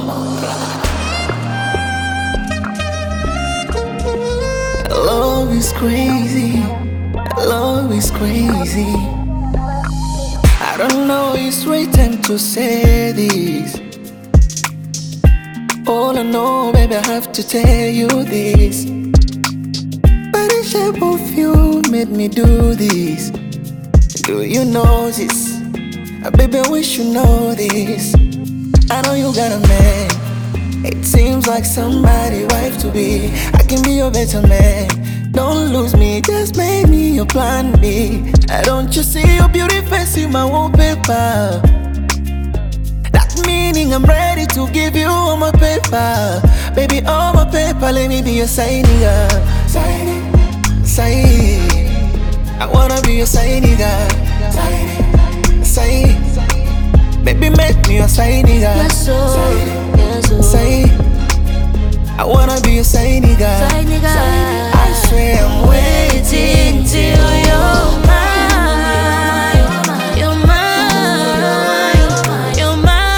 Love is crazy, love is crazy. I don't know it's right time to say this. All I know, baby, I have to tell you this. But the shape of you made me do this. Do you know this? Baby, I wish you know this. I know you got a man. It seems like somebody wife to be. I can be your better man. Don't lose me, just make me your plan B. Don't you see your beauty face in my wallpaper? That meaning I'm ready to give you all my paper. Baby, all my paper, let me be your side nigga. Side. I wanna be your side nigga. Side. Baby, make me your side nigga. Yes, so, yes, so. Side. I wanna be your side nigga. Side nigga. I swear I'm waiting till you're mine. You're mine. You're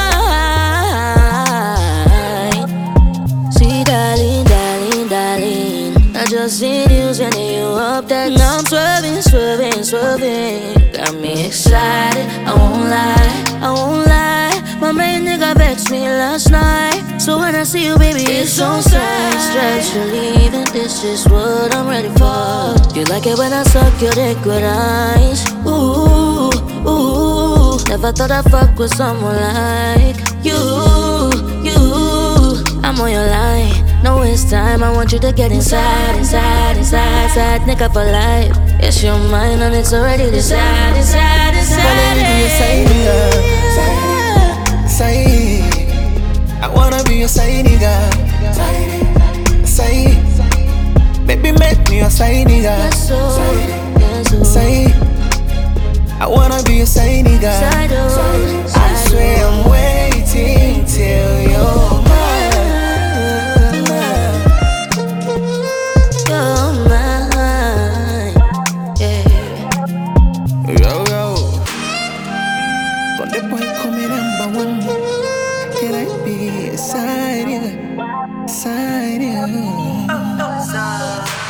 mine. See, darling, darling, darling, I just seen you sending you up that. Now I'm swerving, swerving, swerving. Got me excited, I won't lie, I won't lie. My main nigga vexed me last night. So when I see you, baby, it's on sight. Stretch your leaving, this is what I'm ready for. You like it when I suck your dick with eyes. Ooh, ooh. Never thought I'd fuck with someone like you, you. I'm on your line. No, it's time, I want you to get inside, inside, inside, inside. Nigga for life. It's your mind and it's already decided, inside, inside. Let me be your side nigga. Side. I wanna be your side nigga. Side. Baby, make me your side nigga. Yes, so, yes, so. Side. I wanna be your side nigga. I swear I'm waiting till you're mine. You're mine. Yeah. Yo, yo. Got the boy coming number one. Can I be a side nigga? Side nigga.